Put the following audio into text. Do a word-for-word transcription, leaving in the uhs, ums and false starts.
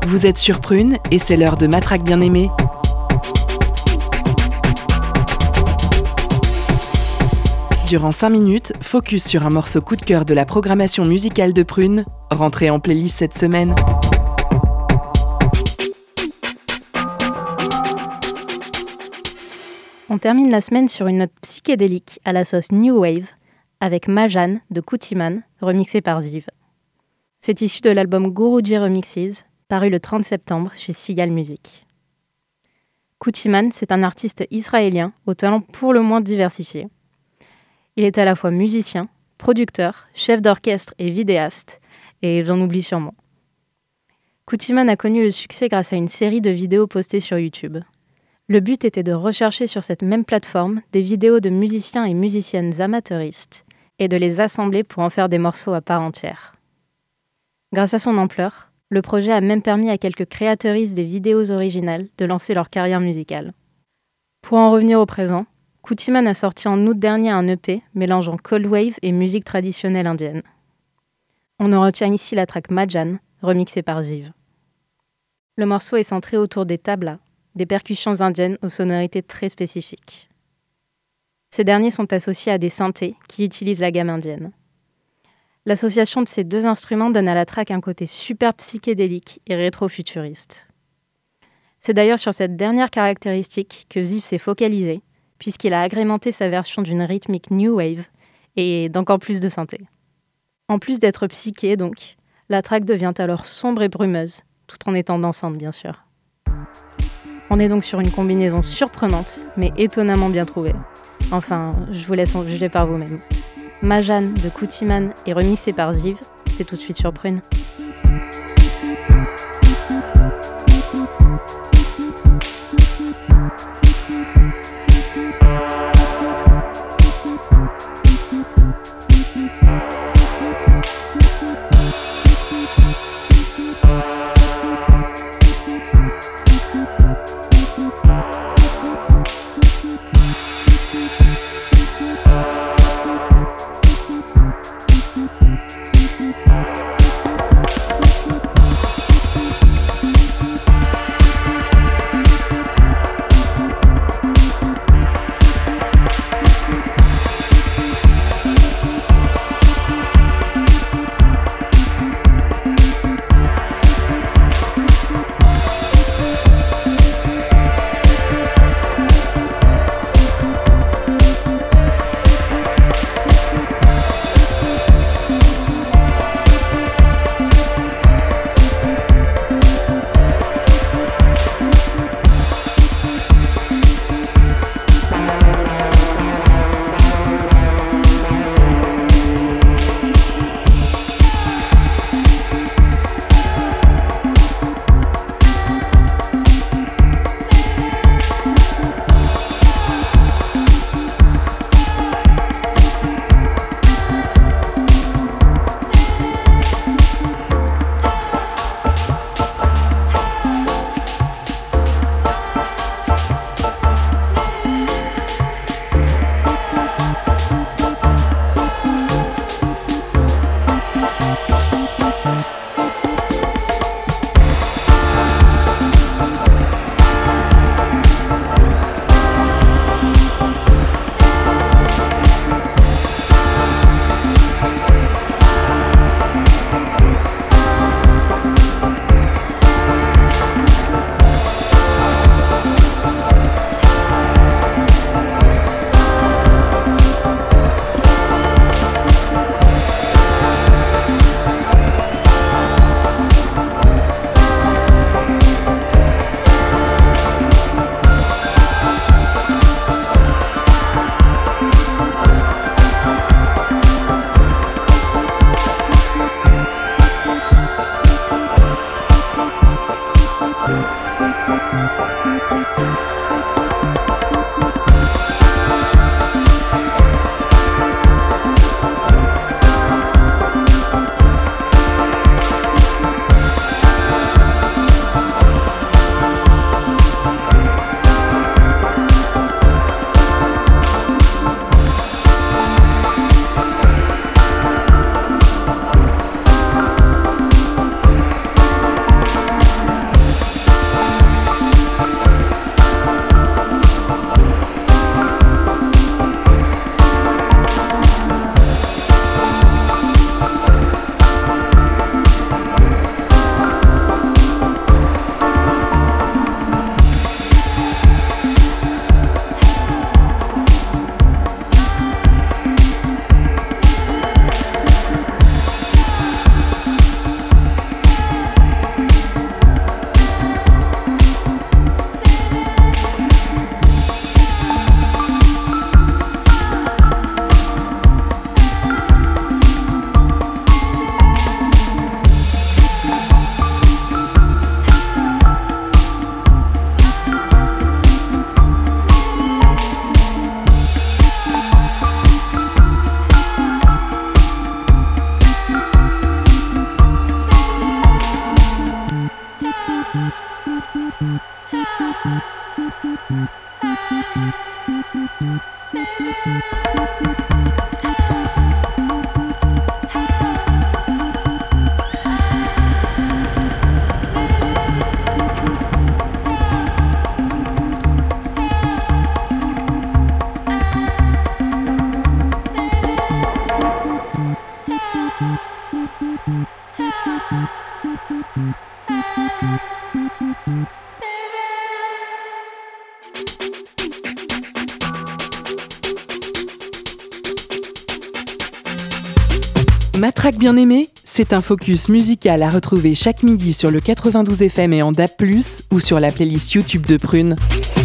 Vous êtes sur Prune et c'est l'heure de Matraque bien-aimée. Durant cinq minutes, focus sur un morceau coup de cœur de la programmation musicale de Prune, rentré en playlist cette semaine. On termine la semaine sur une note psychédélique à la sauce New Wave avec Majan de Kutiman, remixé par Ziv. C'est issu de l'album Guruji Remixes, paru le trente septembre chez Sigal Music. Kutiman, c'est un artiste israélien au talent pour le moins diversifié. Il est à la fois musicien, producteur, chef d'orchestre et vidéaste, et j'en oublie sûrement. Kutiman a connu le succès grâce à une série de vidéos postées sur YouTube. Le but était de rechercher sur cette même plateforme des vidéos de musiciens et musiciennes amateuristes et de les assembler pour en faire des morceaux à part entière. Grâce à son ampleur, le projet a même permis à quelques créateuristes des vidéos originales de lancer leur carrière musicale. Pour en revenir au présent, Kutiman a sorti en août dernier un E P mélangeant cold wave et musique traditionnelle indienne. On en retient ici la track Majan, remixée par Ziv. Le morceau est centré autour des tablas, des percussions indiennes aux sonorités très spécifiques. Ces derniers sont associés à des synthés qui utilisent la gamme indienne. L'association de ces deux instruments donne à la track un côté super psychédélique et rétro-futuriste. C'est d'ailleurs sur cette dernière caractéristique que Ziv s'est focalisé, puisqu'il a agrémenté sa version d'une rythmique New Wave et d'encore plus de synthé. En plus d'être psyché donc, la track devient alors sombre et brumeuse, tout en étant dansante bien sûr. On est donc sur une combinaison surprenante, mais étonnamment bien trouvée. Enfin, je vous laisse en juger par vous-même. Majan de Kutiman est remixé par Ziv, c'est tout de suite sur Prune. Matraque bien aimée, c'est un focus musical à retrouver chaque midi sur le quatre-vingt-douze F M et en D A B plus, ou sur la playlist YouTube de Prune.